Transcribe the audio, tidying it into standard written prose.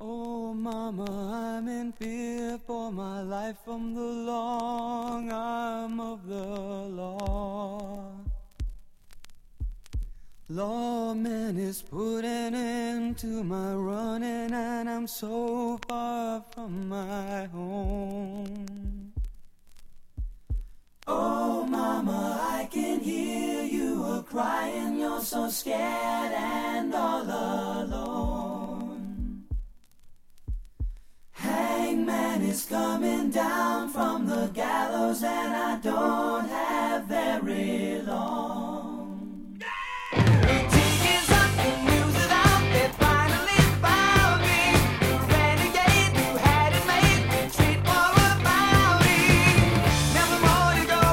Oh, mama, I'm in fear for my life from the long arm of the law. Lawman is putting an end to my running, and I'm so far from my home. Oh, mama, I can hear you a-crying. You're so scared and all alone. Hangman is coming down from the gallows, and I don't have very long.